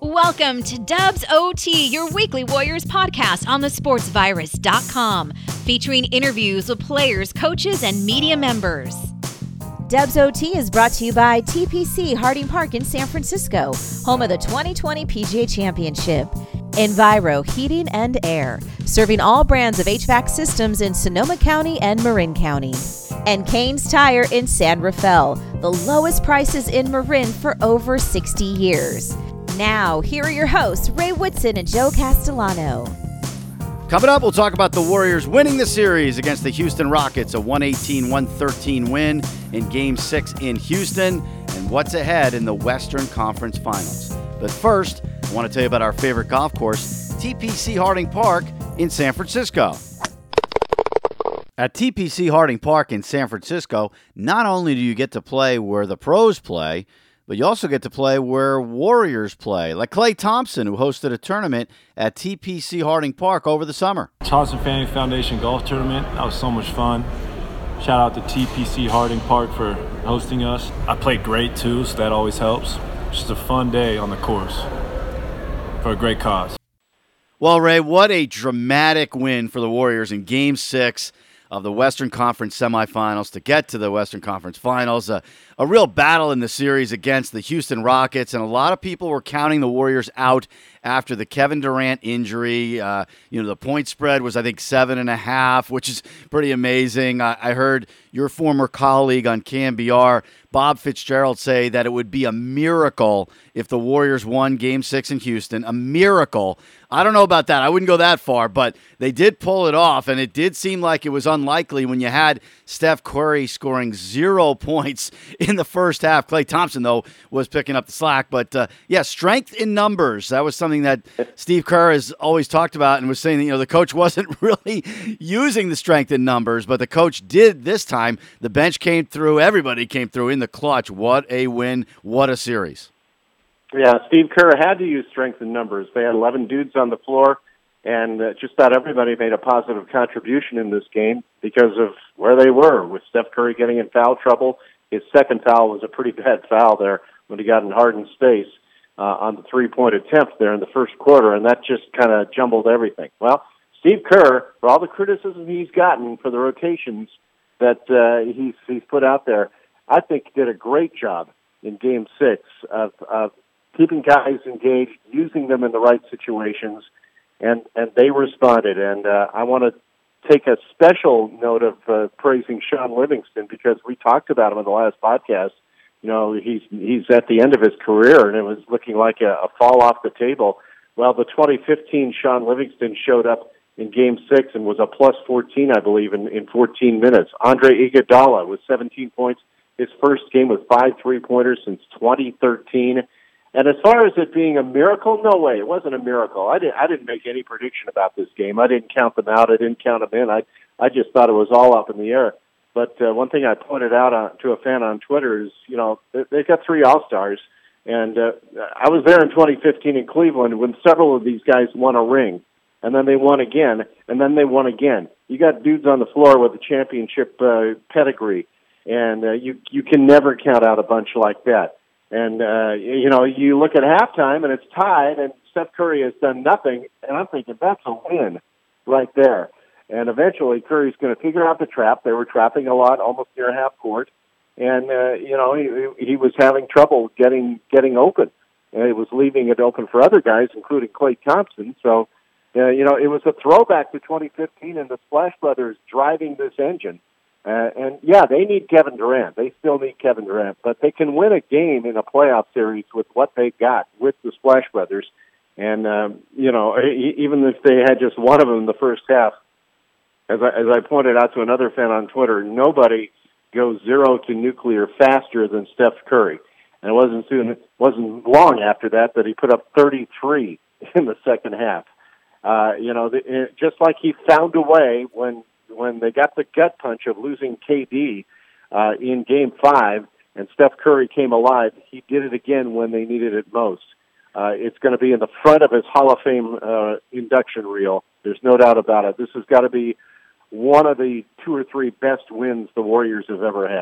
Welcome to Dubs OT, your weekly Warriors podcast on thesportsvirus.com, featuring interviews with players, coaches, and media members. Dubs OT is brought to you by TPC Harding Park in San Francisco, home of the 2020 PGA Championship. Enviro Heating and Air, serving all brands of HVAC systems in Sonoma County and Marin County. And Kane's Tire in San Rafael, the lowest prices in Marin for over 60 years. Now, here are your hosts, Ray Whitson and Joe Castellano. Coming up, we'll talk about the Warriors winning the series against the Houston Rockets, a 118-113 win in Game 6 in Houston, and what's ahead in the Western Conference Finals. But first, I want to tell you about our favorite golf course, TPC Harding Park in San Francisco. At TPC Harding Park in San Francisco, not only do you get to play where the pros play, but you also get to play where Warriors play, like Klay Thompson, who hosted a tournament at TPC Harding Park over the summer. Thompson Family Foundation Golf Tournament, that was so much fun. Shout out to TPC Harding Park for hosting us. I played great too, so that always helps. Just a fun day on the course for a great cause. Well, Ray, what a dramatic win for the Warriors in Game 6 of the Western Conference semifinals to get to the Western Conference Finals. A real battle in the series against the Houston Rockets, and a lot of people were counting the Warriors out after the Kevin Durant injury. The point spread was, I think, 7.5, which is pretty amazing. I heard your former colleague on KNBR, Bob Fitzgerald, say that it would be a miracle if the Warriors won Game 6 in Houston. A miracle. I don't know about that. I wouldn't go that far, but they did pull it off, and it did seem like it was unlikely when you had Steph Curry scoring 0 points in the first half. Klay Thompson, though, was picking up the slack. But, strength in numbers. That was something that Steve Kerr has always talked about and was saying that, the coach wasn't really using the strength in numbers, but the coach did this time. The bench came through. Everybody came through in the clutch. What a win. What a series. Yeah, Steve Kerr had to use strength in numbers. They had 11 dudes on the floor, and just about everybody made a positive contribution in this game because of where they were, with Steph Curry getting in foul trouble. His second foul was a pretty bad foul there when he got in Harden's face on the three-point attempt there in the first quarter, and that just kind of jumbled everything. Well, Steve Kerr, for all the criticism he's gotten for the rotations that he's put out there, I think did a great job in Game 6 of keeping guys engaged, using them in the right situations, and they responded. And I want to take a special note of praising Sean Livingston, because we talked about him in the last podcast. He's at the end of his career, and it was looking like a fall off the table. Well, the 2015 Sean Livingston showed up in Game 6 and was a plus 14, I believe, in 14 minutes. Andre Iguodala with 17 points. His first game with 5 3-pointers since 2013. And as far as it being a miracle, no way. It wasn't a miracle. I didn't make any prediction about this game. I didn't count them out. I didn't count them in. I just thought it was all up in the air. But one thing I pointed out to a fan on Twitter is, they've got 3 All-Stars. And I was there in 2015 in Cleveland when several of these guys won a ring. And then they won again. And then they won again. You got dudes on the floor with a championship pedigree. And you can never count out a bunch like that. And, you look at halftime and it's tied and Steph Curry has done nothing. And I'm thinking that's a win right there. And eventually Curry's going to figure out the trap. They were trapping a lot, almost near half court. And, he was having trouble getting open. And it was leaving it open for other guys, including Klay Thompson. So, it was a throwback to 2015 and the Splash Brothers driving this engine. They need Kevin Durant. They still need Kevin Durant. But they can win a game in a playoff series with what they got with the Splash Brothers. And, even if they had just one of them in the first half, as I pointed out to another fan on Twitter, nobody goes 0 to nuclear faster than Steph Curry. And it wasn't long after that he put up 33 in the second half. Just like he found a way when they got the gut punch of losing KD in Game 5 and Steph Curry came alive, he did it again when they needed it most. It's going to be in the front of his Hall of Fame induction reel. There's no doubt about it. This has got to be one of the 2 or 3 best wins the Warriors have ever had.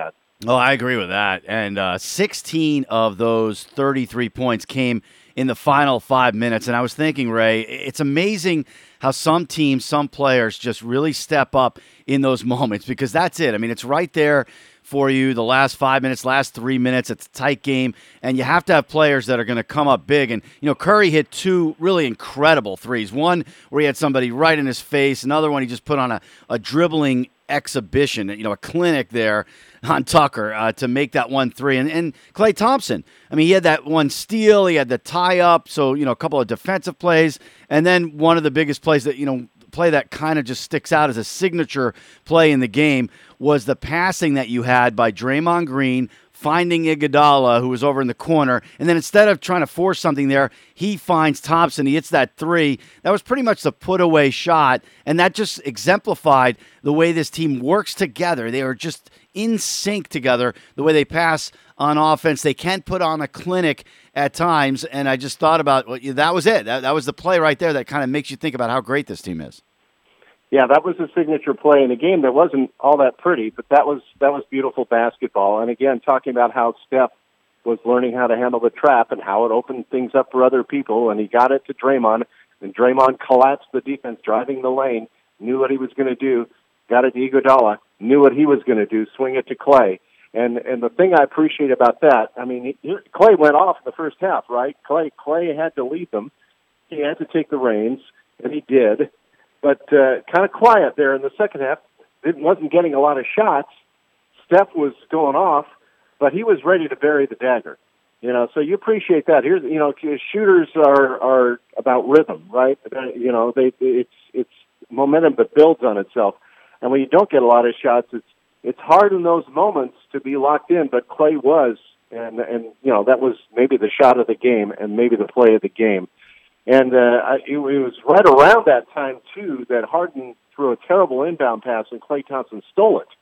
Oh, I agree with that. And 16 of those 33 points came in the final 5 minutes. And I was thinking, Ray, it's amazing how some teams, some players just really step up in those moments, because that's it. I mean, it's right there for you, the last 5 minutes, last 3 minutes. It's a tight game, and you have to have players that are going to come up big. And, Curry hit two really incredible threes. One where he had somebody right in his face. Another one he just put on a dribbling exhibition, a clinic there on Tucker to make that 1-3. And Klay Thompson, I mean, he had that one steal, he had the tie up, so, a couple of defensive plays, and then one of the biggest plays that, play that kind of just sticks out as a signature play in the game was the passing that you had by Draymond Green finding Iguodala, who was over in the corner, and then instead of trying to force something there, he finds Thompson, he hits that three. That was pretty much the put-away shot, and that just exemplified the way this team works together. They are just in sync together, the way they pass on offense. They can put on a clinic at times, and I just thought about, that was it. That was the play right there that kind of makes you think about how great this team is. Yeah, that was a signature play in a game that wasn't all that pretty, but that was beautiful basketball. And again, talking about how Steph was learning how to handle the trap and how it opened things up for other people, and he got it to Draymond, and Draymond collapsed the defense, driving the lane, knew what he was going to do, got it to Iguodala, knew what he was going to do, swing it to Klay. And the thing I appreciate about that, I mean, Klay went off in the first half, right? Klay had to lead them. He had to take the reins, and he did. But kind of quiet there in the second half. It wasn't getting a lot of shots. Steph was going off, but he was ready to bury the dagger. So you appreciate that. Here's, shooters are about rhythm, right? It's momentum that builds on itself. And when you don't get a lot of shots, it's hard in those moments to be locked in. But Klay was, and that was maybe the shot of the game and maybe the play of the game. And it was right around that time, too, that Harden threw a terrible inbound pass, and Klay Thompson stole it.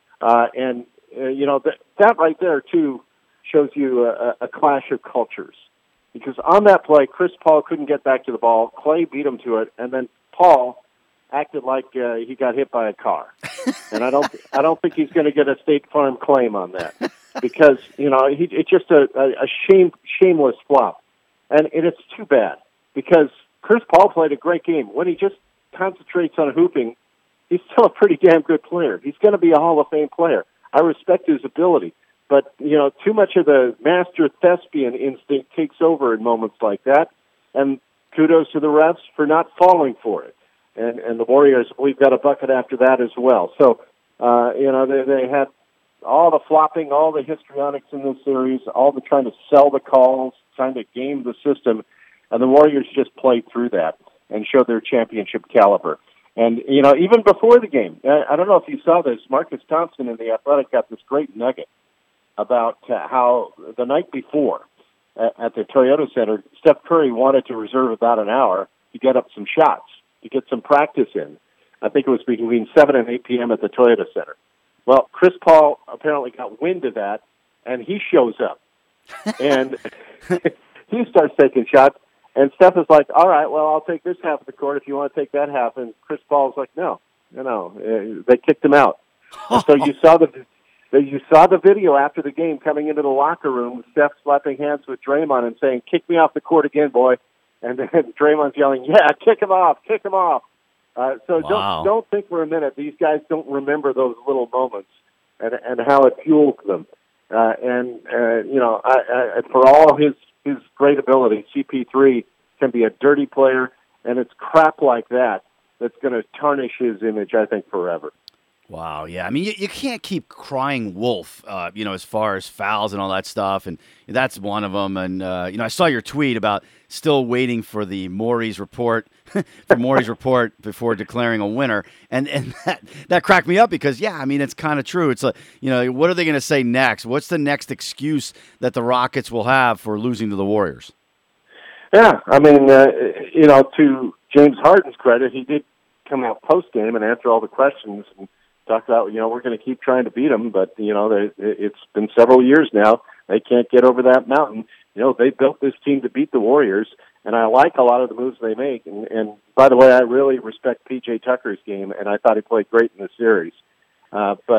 That right there, too, shows you a clash of cultures. Because on that play, Chris Paul couldn't get back to the ball. Klay beat him to it, and then Paul acted like he got hit by a car. And I don't think he's going to get a State Farm claim on that. Because, it's just a shameless flop. And it's too bad. Because Chris Paul played a great game. When he just concentrates on hooping, he's still a pretty damn good player. He's going to be a Hall of Fame player. I respect his ability. But, too much of the master thespian instinct takes over in moments like that. And kudos to the refs for not falling for it. And the Warriors, we've got a bucket after that as well. So, they had all the flopping, all the histrionics in this series, all the trying to sell the calls, trying to game the system. And the Warriors just played through that and showed their championship caliber. And, even before the game, I don't know if you saw this, Marcus Thompson in The Athletic got this great nugget about how the night before at the Toyota Center, Steph Curry wanted to reserve about an hour to get up some shots, to get some practice in. I think it was between 7 and 8 p.m. at the Toyota Center. Well, Chris Paul apparently got wind of that, and he shows up. And he starts taking shots. And Steph is like, all right, well, I'll take this half of the court if you want to take that half. And Chris Paul's like, no. They kicked him out. So you saw the video after the game coming into the locker room with Steph slapping hands with Draymond and saying, kick me off the court again, boy. And then Draymond's yelling, yeah, kick him off. Wow. Don't think for a minute these guys don't remember those little moments and how it fueled them. For all his great ability, CP3 can be a dirty player, and it's crap like that that's going to tarnish his image, I think, forever. Wow, yeah. I mean, you can't keep crying wolf, as far as fouls and all that stuff, and that's one of them. And, I saw your tweet about still waiting for the Morey's report, before declaring a winner, and that cracked me up because, yeah, I mean, it's kind of true. It's like, what are they going to say next? What's the next excuse that the Rockets will have for losing to the Warriors? Yeah, I mean, to James Harden's credit, he did come out post-game and answer all the questions and talk about, we're going to keep trying to beat them, but, it's been several years now. They can't get over that mountain. They built this team to beat the Warriors, and I like a lot of the moves they make. And by the way, I really respect P.J. Tucker's game, and I thought he played great in the series. But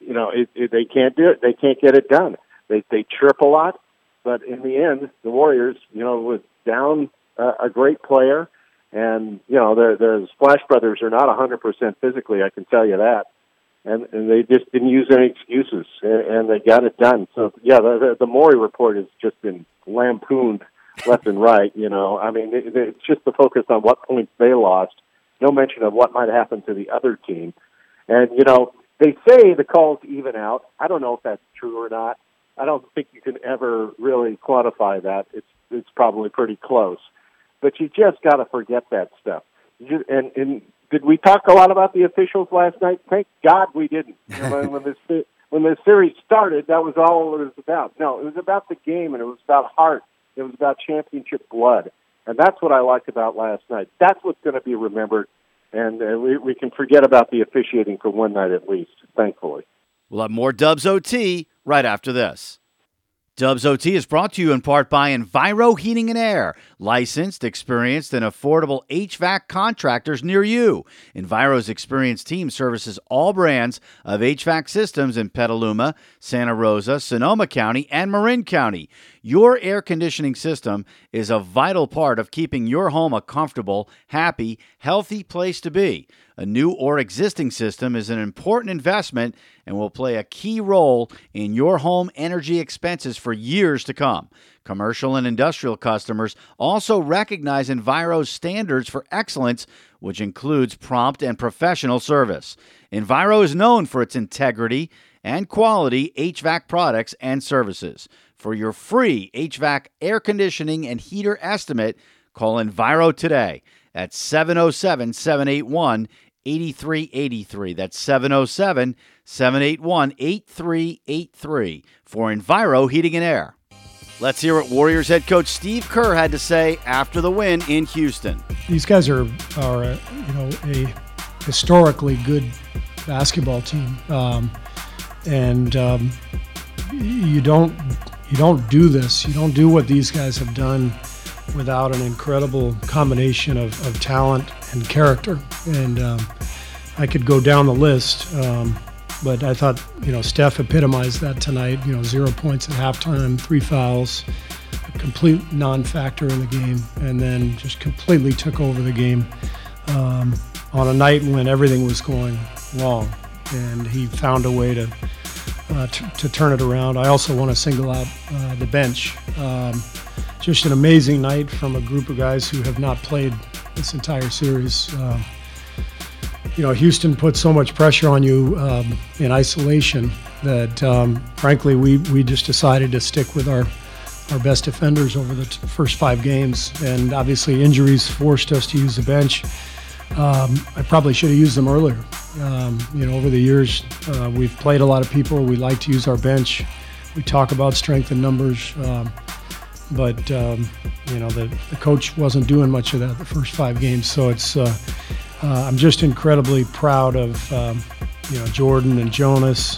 they can't do it. They can't get it done. They chirp a lot, but in the end, the Warriors, was down a great player, and the Splash Brothers are not 100% physically. I can tell you that, and they just didn't use any excuses, and they got it done. So yeah, the Morey report has just been lampooned left and right. It's just the focus on what points they lost. No mention of what might happen to the other team, and they say the calls even out. I don't know if that's true or not. I don't think you can ever really quantify that. It's probably pretty close. But you just got to forget that stuff. And did we talk a lot about the officials last night? Thank God we didn't. When the series started, that was all it was about. No, it was about the game, and it was about heart. It was about championship blood. And that's what I liked about last night. That's what's going to be remembered. And we can forget about the officiating for one night at least, thankfully. We'll have more Dubs OT right after this. Dubs OT is brought to you in part by Enviro Heating and Air, licensed, experienced, and affordable HVAC contractors near you. Enviro's experienced team services all brands of HVAC systems in Petaluma, Santa Rosa, Sonoma County, and Marin County. Your air conditioning system is a vital part of keeping your home a comfortable, happy, healthy place to be. A new or existing system is an important investment and will play a key role in your home energy expenses for years to come. Commercial and industrial customers also recognize Enviro's standards for excellence, which includes prompt and professional service. Enviro is known for its integrity and quality HVAC products and services. For your free HVAC air conditioning and heater estimate, call Enviro today at 707-781-8383. That's 707-781-8383 for Enviro Heating and Air. Let's hear what Warriors head coach Steve Kerr had to say after the win in Houston. These guys are a historically good basketball team, and you don't do this. You don't do what these guys have done without an incredible combination of talent and character. And I could go down the list, but I thought, Steph epitomized that tonight. 0 points at halftime, 3 fouls, a complete non-factor in the game, and then just completely took over the game on a night when everything was going wrong. And he found a way to turn it around. I also want to single out the bench. Just an amazing night from a group of guys who have not played this entire series. Houston put so much pressure on you in isolation that, frankly, we just decided to stick with our best defenders over the first 5 games. And obviously injuries forced us to use the bench. I probably should have used them earlier. Over the years, we've played a lot of people. We like to use our bench. We talk about strength in numbers. But the coach wasn't doing much of that the first 5 games. So it's I'm just incredibly proud of Jordan and Jonas.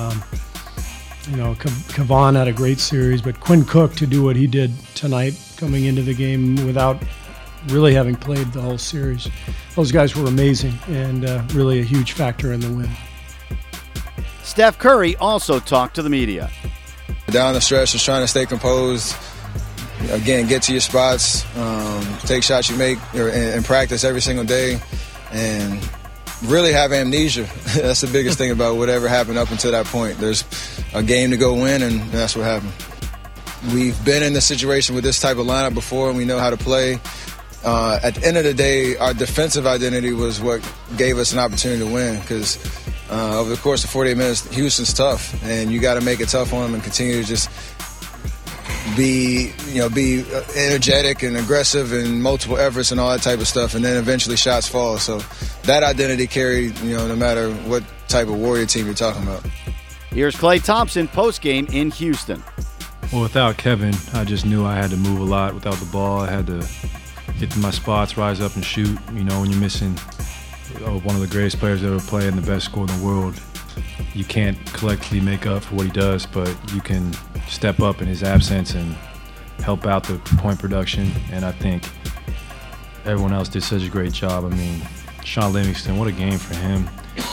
Kevon had a great series, but Quinn Cook to do what he did tonight, coming into the game without really having played the whole series. Those guys were amazing and really a huge factor in the win. Steph Curry also talked to the media. Down the stretch, just trying to stay composed. Again, get to your spots, take shots you make in practice every single day, and really have amnesia. That's the biggest thing about whatever happened up until that point. There's a game to go win, and that's what happened. We've been in this situation with this type of lineup before, and we know how to play. At the end of the day, our defensive identity was what gave us an opportunity to win, because over the course of 48 minutes, Houston's tough, and you got to make it tough on them and continue to just be energetic and aggressive and multiple efforts and all that type of stuff, and then eventually shots fall. So that identity carried, no matter what type of Warrior team you're talking about. Here's Klay Thompson postgame in Houston. Well, without Kevin, I just knew I had to move a lot without the ball. I had to get to my spots, rise up and shoot. When you're missing one of the greatest players to ever play and the best scorer in the world, you can't collectively make up for what he does, but you can step up in his absence and help out the point production. And I think everyone else did such a great job. Sean Livingston, what a game for him.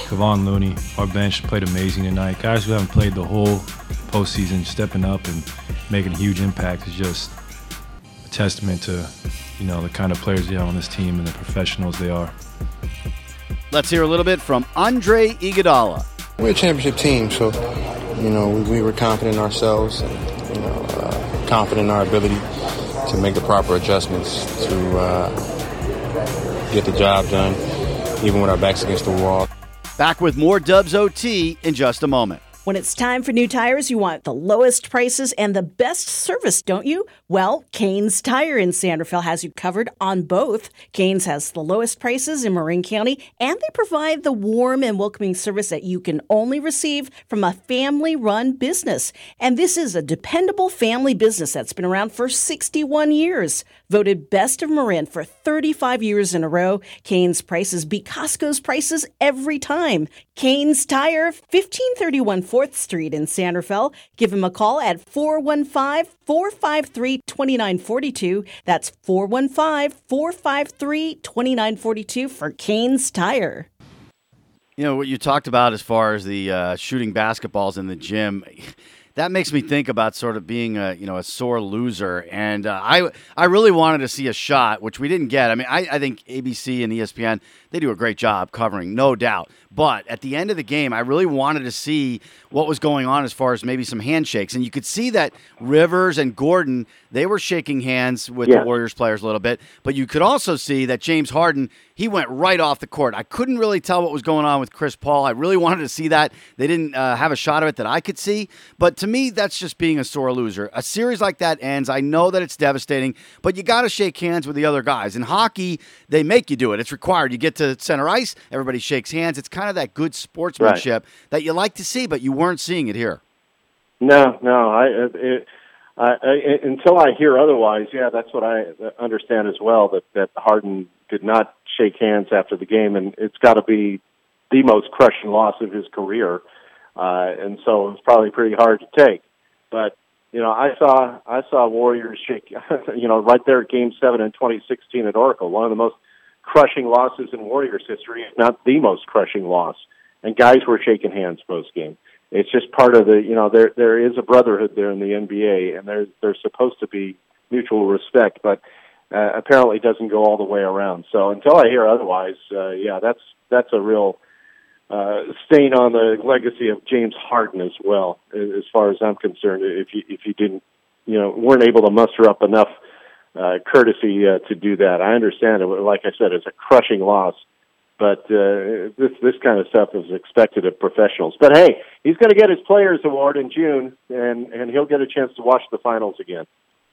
Kevon Looney, our bench played amazing tonight. Guys who haven't played the whole postseason stepping up and making a huge impact is just a testament to, the kind of players you have on this team and the professionals they are. Let's hear a little bit from Andre Iguodala. We're a championship team, so, we were confident in ourselves and, confident in our ability to make the proper adjustments to get the job done, even with our backs against the wall. Back with more Dubs OT in just a moment. When it's time for new tires, you want the lowest prices and the best service, don't you? Well, Canes Tire in Sanderville has you covered on both. Canes has the lowest prices in Marin County, and they provide the warm and welcoming service that you can only receive from a family-run business. And this is a dependable family business that's been around for 61 years. Voted best of Marin for 35 years in a row, Canes prices beat Costco's prices every time. Canes Tire, 1531 4th Street in Sanderville. Give him a call at 415-453-2942. That's 415-453-2942 for Canes Tire. What you talked about as far as the shooting basketballs in the gym, that makes me think about sort of being a sore loser. And I really wanted to see a shot, which we didn't get. I mean, I think ABC and ESPN, they do a great job covering, no doubt. But at the end of the game, I really wanted to see what was going on as far as maybe some handshakes. And you could see that Rivers and Gordon, they were shaking hands with the Warriors players a little bit. But you could also see that James Harden, he went right off the court. I couldn't really tell what was going on with Chris Paul. I really wanted to see that. They didn't have a shot of it that I could see. But to me, that's just being a sore loser. A series like that ends. I know that it's devastating, but you got to shake hands with the other guys. In hockey, they make you do it. It's required. You get to center ice, everybody shakes hands. It's kind of that good sportsmanship that you like to see, but you weren't seeing it here. No. Until I hear otherwise, that's what I understand as well, that Harden did not shake hands after the game, and it's got to be the most crushing loss of his career, and so it was probably pretty hard to take. But I saw Warriors shake, right there at Game 7 in 2016 at Oracle, one of the most crushing losses in Warriors history, if not the most crushing loss. And guys were shaking hands post-game. It's just part of the, there is a brotherhood there in the NBA, and there's supposed to be mutual respect, but apparently it doesn't go all the way around. So until I hear otherwise, that's a real stain on the legacy of James Harden as well, as far as I'm concerned. If you didn't, weren't able to muster up enough courtesy to do that. I understand it. Like I said, it's a crushing loss. But this kind of stuff is expected of professionals. But hey, he's going to get his Players Award in June, and he'll get a chance to watch the finals again.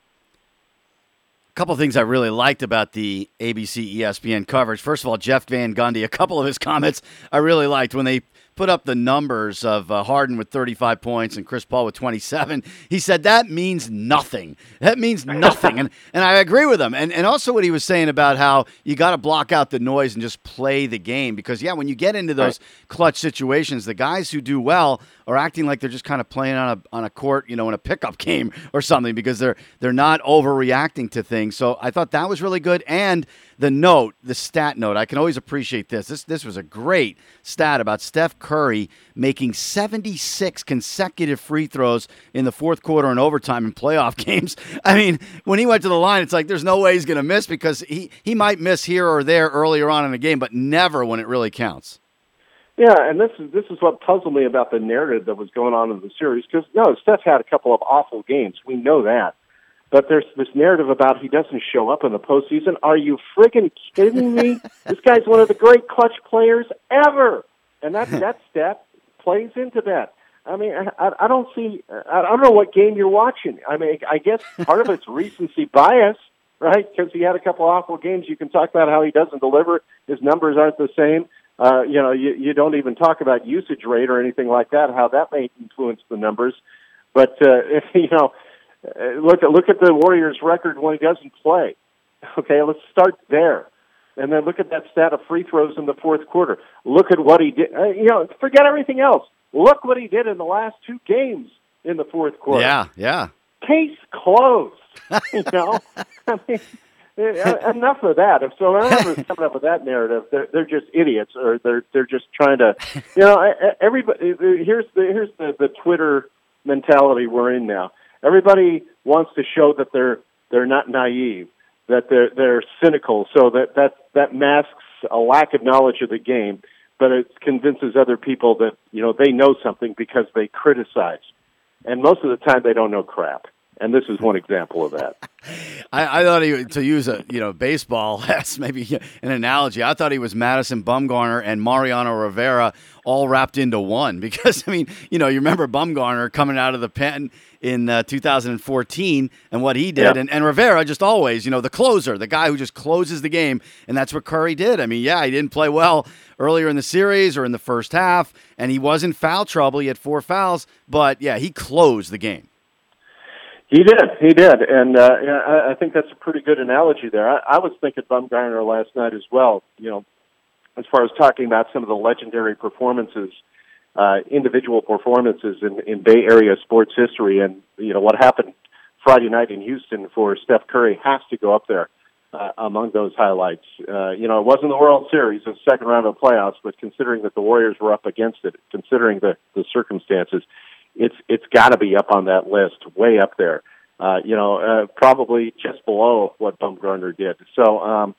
A couple of things I really liked about the ABC ESPN coverage. First of all, Jeff Van Gundy, a couple of his comments I really liked when they put up the numbers of Harden with 35 points and Chris Paul with 27. He said that means nothing. That means nothing. And I agree with him. And also what he was saying about how you got to block out the noise and just play the game. Because, when you get into those clutch situations, the guys who do well are acting like they're just kind of playing on a court, in a pickup game or something, because they're not overreacting to things. So I thought that was really good. And the stat note, I can always appreciate this. This was a great stat about Steph Curry making 76 consecutive free throws in the fourth quarter and overtime in playoff games. I mean, when he went to the line, it's like there's no way he's going to miss, because he might miss here or there earlier on in the game, but never when it really counts. Yeah, and this is what puzzled me about the narrative that was going on in the series, because, Steph had a couple of awful games. We know that. But there's this narrative about he doesn't show up in the postseason. Are you friggin' kidding me? This guy's one of the great clutch players ever. And that stat plays into that. I mean, I don't know what game you're watching. I mean, I guess part of it's recency bias, right? Because he had a couple awful games. You can talk about how he doesn't deliver. His numbers aren't the same. You don't even talk about usage rate or anything like that, how that may influence the numbers. But, look at the Warriors' record when he doesn't play. Okay, let's start there. And then look at that stat of free throws in the fourth quarter. Look at what he did. Forget everything else. Look what he did in the last two games in the fourth quarter. Yeah. Case closed. I mean, enough of that. If so, whoever's coming up with that narrative, they're just idiots, or they're just trying to, everybody. Here's the Twitter mentality we're in now. Everybody wants to show that they're not naive, that they're cynical, so that masks a lack of knowledge of the game, but it convinces other people that they know something because they criticize, and most of the time they don't know crap. And this is one example of that. I thought to use a baseball as maybe an analogy, I thought he was Madison Bumgarner and Mariano Rivera all wrapped into one. Because, you remember Bumgarner coming out of the pen in 2014 and what he did. Yeah. And Rivera just always, the closer, the guy who just closes the game. And that's what Curry did. He didn't play well earlier in the series or in the first half, and he was in foul trouble. He had 4 fouls, but, he closed the game. He did, and I think that's a pretty good analogy there. I was thinking Bumgarner last night as well, as far as talking about some of the legendary performances, individual performances in Bay Area sports history, and, what happened Friday night in Houston for Steph Curry has to go up there among those highlights. It wasn't the World Series, the second round of the playoffs, but considering that the Warriors were up against it, considering the circumstances, it's got to be up on that list, way up there. Probably just below what Bumgarner did. So,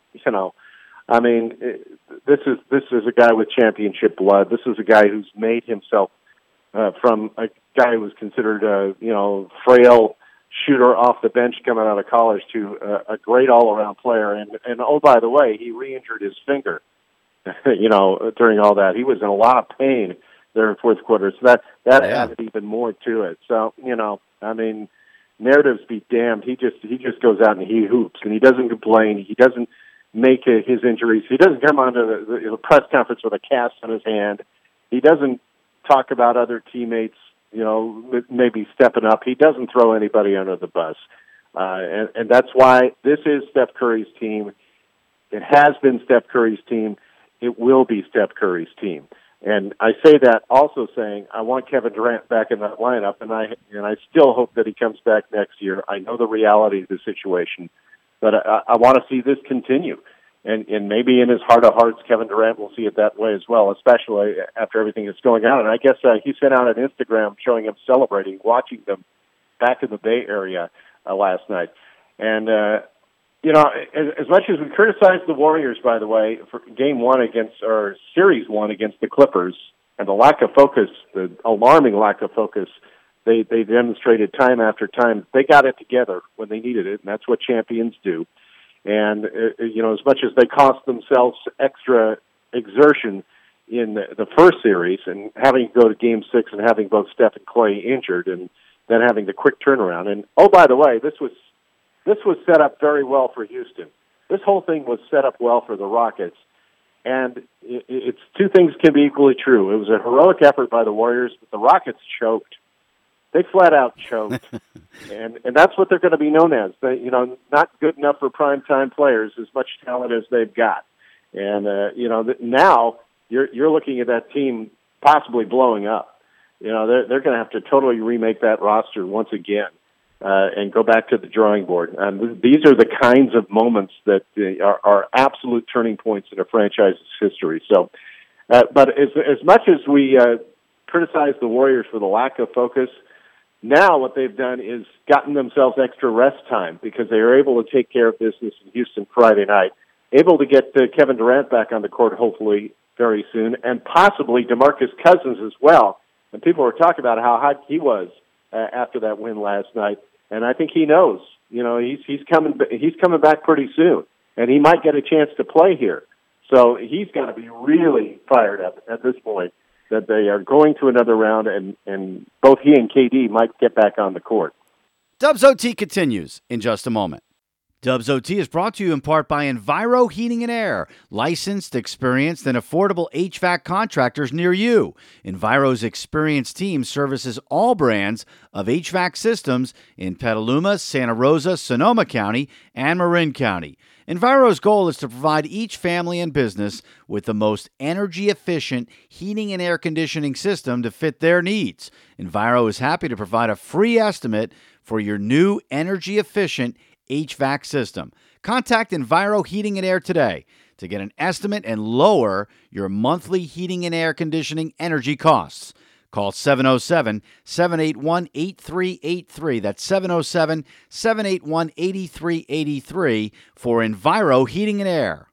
this is a guy with championship blood. This is a guy who's made himself from a guy who was considered frail shooter off the bench coming out of college to a great all-around player. And oh, by the way, he re-injured his finger. During all that, he was in a lot of pain there in fourth quarter. So that added even more to it. So, narratives be damned. He just goes out and he hoops, and he doesn't complain. He doesn't make his injuries. He doesn't come onto the press conference with a cast on his hand. He doesn't talk about other teammates, maybe stepping up. He doesn't throw anybody under the bus. And that's why this is Steph Curry's team. It has been Steph Curry's team. It will be Steph Curry's team. And I say that also saying I want Kevin Durant back in that lineup, and I still hope that he comes back next year. I know the reality of the situation, but I want to see this continue. And maybe in his heart of hearts, Kevin Durant will see it that way as well, especially after everything that's going on. And I guess he sent out an Instagram showing him celebrating, watching them back in the Bay Area last night. And as much as we criticize the Warriors, by the way, for Series 1 against the Clippers, and the lack of focus, the alarming lack of focus, they demonstrated time after time. They got it together when they needed it, and that's what champions do. And, as much as they cost themselves extra exertion in the first series and having to go to Game 6 and having both Steph and Clay injured and then having the quick turnaround. And, oh, by the way, this was set up very well for Houston. This whole thing was set up well for the Rockets. And it's two things can be equally true. It was a heroic effort by the Warriors, but the Rockets choked. They flat out choked. and that's what they're going to be known as. They, not good enough for primetime players, as much talent as they've got. And, now you're looking at that team possibly blowing up. They're going to have to totally remake that roster once again. And go back to the drawing board. And these are the kinds of moments that are absolute turning points in a franchise's history. So, but as much as we criticize the Warriors for the lack of focus, now what they've done is gotten themselves extra rest time because they are able to take care of business in Houston Friday night, able to get Kevin Durant back on the court hopefully very soon, and possibly DeMarcus Cousins as well. And people were talking about how hot he was after that win last night. And I think he knows, he's coming back pretty soon, and he might get a chance to play here. So he's got to be really fired up at this point that they are going to another round, and both he and KD might get back on the court. Dubs OT continues in just a moment. Dubs OT is brought to you in part by Enviro Heating and Air, licensed, experienced, and affordable HVAC contractors near you. Enviro's experienced team services all brands of HVAC systems in Petaluma, Santa Rosa, Sonoma County, and Marin County. Enviro's goal is to provide each family and business with the most energy-efficient heating and air conditioning system to fit their needs. Enviro is happy to provide a free estimate for your new energy-efficient HVAC system. Contact Enviro Heating and Air today to get an estimate and lower your monthly heating and air conditioning energy costs. Call 707-781-8383. That's 707-781-8383 for Enviro Heating and Air.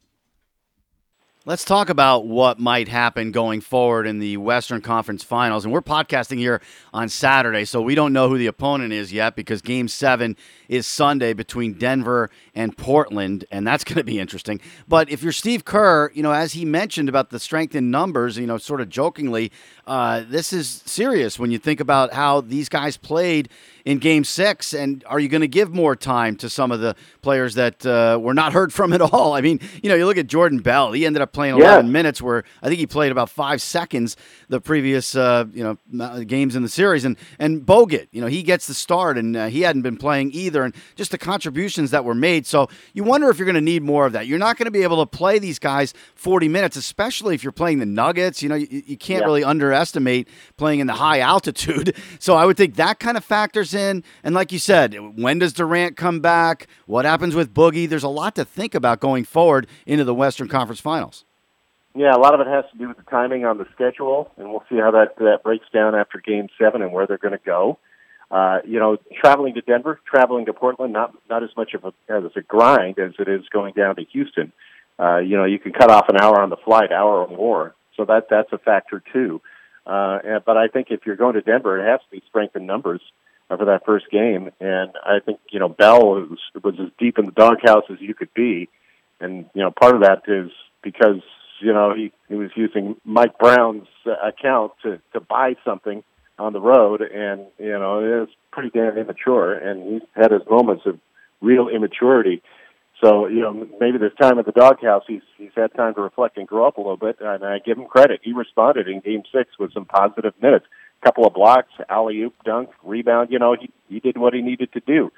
Let's talk about what might happen going forward in the Western Conference Finals. And we're podcasting here on Saturday, so we don't know who the opponent is yet because Game 7 is Sunday between Denver and Portland, and that's going to be interesting. But if you're Steve Kerr, as he mentioned about the strength in numbers, sort of jokingly, this is serious when you think about how these guys played in Game 6, and are you going to give more time to some of the players that were not heard from at all? I mean, you look at Jordan Bell. He ended up playing 11 minutes, where I think he played about 5 seconds the previous games in the series. And Bogut, he gets the start, and he hadn't been playing either, and just the contributions that were made. So you wonder if you're going to need more of that. You're not going to be able to play these guys 40 minutes, especially if you're playing the Nuggets. You can't really underestimate playing in the high altitude. So I would think that kind of factors in. And like you said, when does Durant come back? What happens with Boogie? There's a lot to think about going forward into the Western Conference Finals. Yeah, a lot of it has to do with the timing on the schedule, and we'll see how that breaks down after Game 7 and where they're going to go. Traveling to Denver, traveling to Portland, not as much of a grind as it is going down to Houston. You can cut off an hour on the flight, hour or more, so that's a factor too. But I think if you're going to Denver, it has to be strength in numbers for that first game, and I think Bell was as deep in the doghouse as you could be, and part of that is because he was using Mike Brown's account to buy something on the road, and it was pretty damn immature, and he's had his moments of real immaturity. So maybe this time at the doghouse, he's had time to reflect and grow up a little bit, and I give him credit. He responded in Game 6 with some positive minutes. Couple of blocks, alley-oop, dunk, rebound. He did what he needed to do.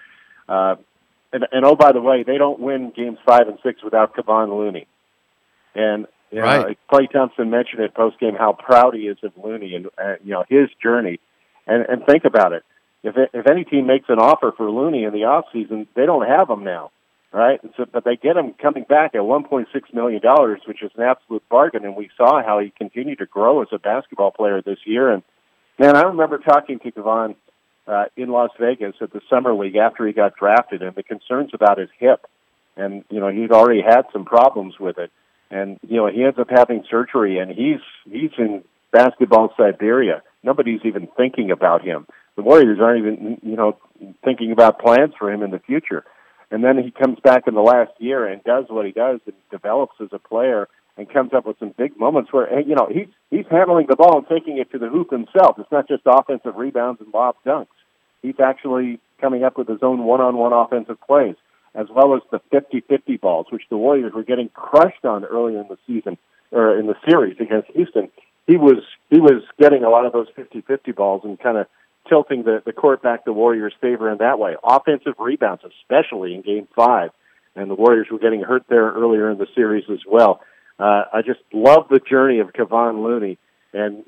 And oh, by the way, they don't win Games 5 and 6 without Kevon Looney. And Klay Thompson mentioned it post-game how proud he is of Looney and his journey. And think about it. If any team makes an offer for Looney in the offseason, they don't have him now, right? But they get him coming back at $1.6 million, which is an absolute bargain. And we saw how he continued to grow as a basketball player this year. And man, I remember talking to Kevon in Las Vegas at the Summer League after he got drafted, and the concerns about his hip. And, he'd already had some problems with it. And, he ends up having surgery, and he's in basketball Siberia. Nobody's even thinking about him. The Warriors aren't even, thinking about plans for him in the future. And then he comes back in the last year and does what he does and develops as a player and comes up with some big moments where, he's handling the ball and taking it to the hoop himself. It's not just offensive rebounds and lob dunks. He's actually coming up with his own one-on-one offensive plays, as well as the 50-50 balls, which the Warriors were getting crushed on earlier in the season, or in the series against Houston. He was getting a lot of those 50-50 balls and kind of tilting the court back to Warriors' favor in that way. Offensive rebounds, especially in Game 5, and the Warriors were getting hurt there earlier in the series as well. I just love the journey of Kevon Looney, and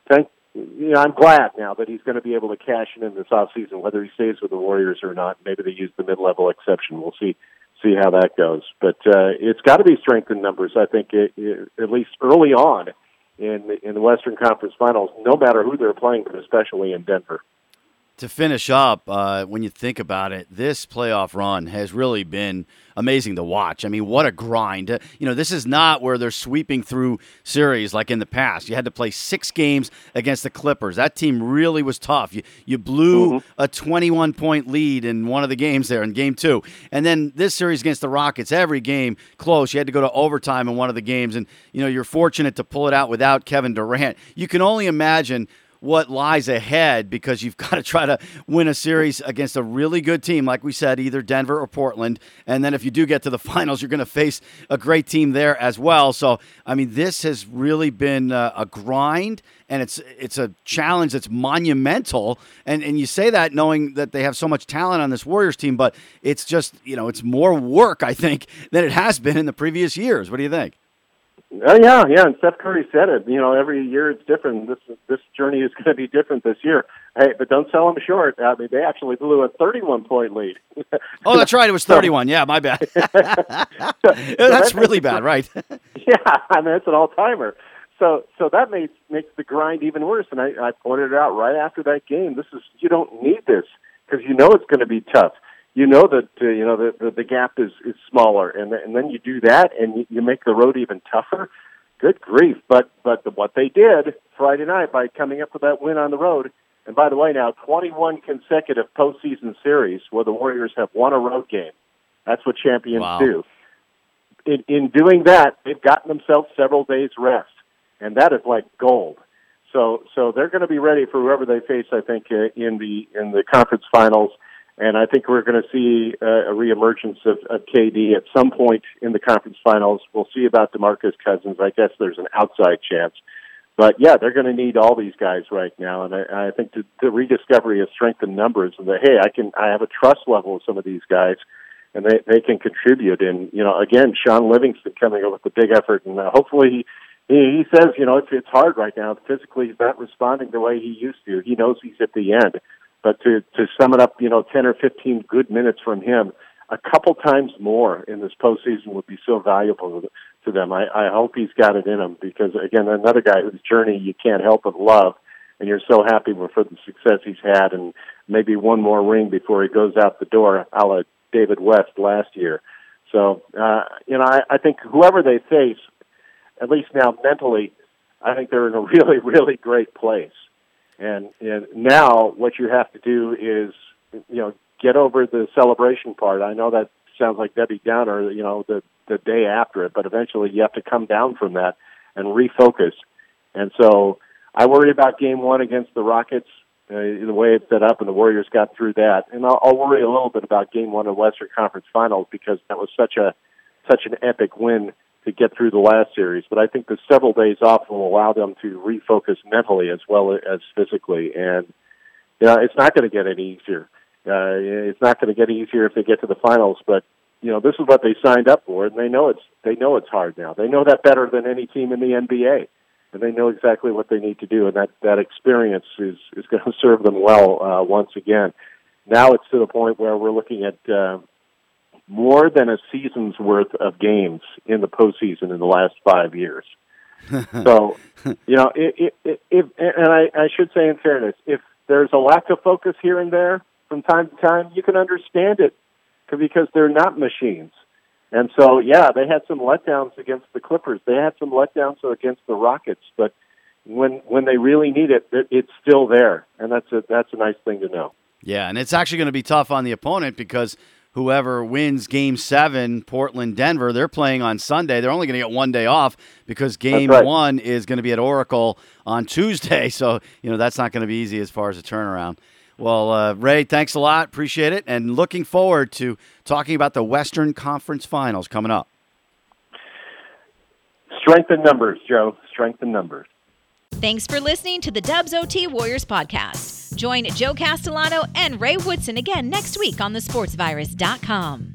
I'm glad now that he's going to be able to cash in this offseason, whether he stays with the Warriors or not. Maybe they use the mid-level exception. We'll see how that goes. But it's got to be strength in numbers, I think, at least early on in the Western Conference Finals, no matter who they're playing, but especially in Denver. To finish up, when you think about it, this playoff run has really been amazing to watch. I mean, what a grind. This is not where they're sweeping through series like in the past. You had to play 6 games against the Clippers. That team really was tough. You blew a 21-point lead in one of the games there in Game 2. And then this series against the Rockets, every game close. You had to go to overtime in one of the games. And, you're fortunate to pull it out without Kevin Durant. You can only imagine what lies ahead, because you've got to try to win a series against a really good team, like we said, either Denver or Portland. And then if you do get to the finals, you're going to face a great team there as well. So, I mean, this has really been a grind, and it's a challenge that's monumental. And you say that knowing that they have so much talent on this Warriors team, but it's just, it's more work, I think, than it has been in the previous years. What do you think? Yeah, and Steph Curry said it. Every year it's different. This journey is going to be different this year. Hey, but don't sell them short. I mean, they actually blew a 31-point lead. Oh, that's right. It was 31. Yeah, my bad. That's really bad, right? Yeah, I mean, it's an all-timer. So that makes the grind even worse. And I pointed it out right after that game. You don't need this because it's going to be tough. That the gap is smaller, and then you do that, and you make the road even tougher. Good grief! But what they did Friday night by coming up with that win on the road, and by the way, now 21 consecutive postseason series where the Warriors have won a road game. That's what champions do. In doing that, they've gotten themselves several days rest, and that is like gold. So they're going to be ready for whoever they face. I think in the conference finals. And I think we're going to see a reemergence of KD at some point in the conference finals. We'll see about DeMarcus Cousins. I guess there's an outside chance. But, yeah, they're going to need all these guys right now. And I think the rediscovery of strength in numbers and I have a trust level with some of these guys, and they can contribute. And, again, Sean Livingston coming up with a big effort. And hopefully he says, it's hard right now. Physically, he's not responding the way he used to. He knows he's at the end. But to sum it up, 10 or 15 good minutes from him, a couple times more in this postseason would be so valuable to them. I hope he's got it in him because, again, another guy whose journey you can't help but love, and you're so happy for the success he's had and maybe one more ring before he goes out the door, a la David West last year. So, I think whoever they face, at least now mentally, I think they're in a really, really great place. And now what you have to do is, get over the celebration part. I know that sounds like Debbie Downer, the day after it, but eventually you have to come down from that and refocus. And so I worry about game one against the Rockets, the way it's set up, and the Warriors got through that. And I'll worry a little bit about game one of Western Conference Finals because that was such an epic win to get through the last series. But I think the several days off will allow them to refocus mentally as well as physically. And, it's not going to get any easier. It's not going to get easier if they get to the finals. But, this is what they signed up for, and they know it's hard now. They know that better than any team in the NBA. And they know exactly what they need to do, and that experience is going to serve them well once again. Now it's to the point where we're looking at more than a season's worth of games in the postseason in the last 5 years. So, I should say in fairness, if there's a lack of focus here and there from time to time, you can understand it because they're not machines. And so, they had some letdowns against the Clippers. They had some letdowns against the Rockets, but when they really need it, it's still there, and that's a nice thing to know. Yeah, and it's actually going to be tough on the opponent because whoever wins Game 7, Portland-Denver, they're playing on Sunday. They're only going to get one day off because Game 1 is going to be at Oracle on Tuesday. So, that's not going to be easy as far as a turnaround. Well, Ray, thanks a lot. Appreciate it. And looking forward to talking about the Western Conference Finals coming up. Strength in numbers, Joe. Strength in numbers. Thanks for listening to the Dubs OT Warriors podcast. Join Joe Castellano and Ray Woodson again next week on thesportsvirus.com.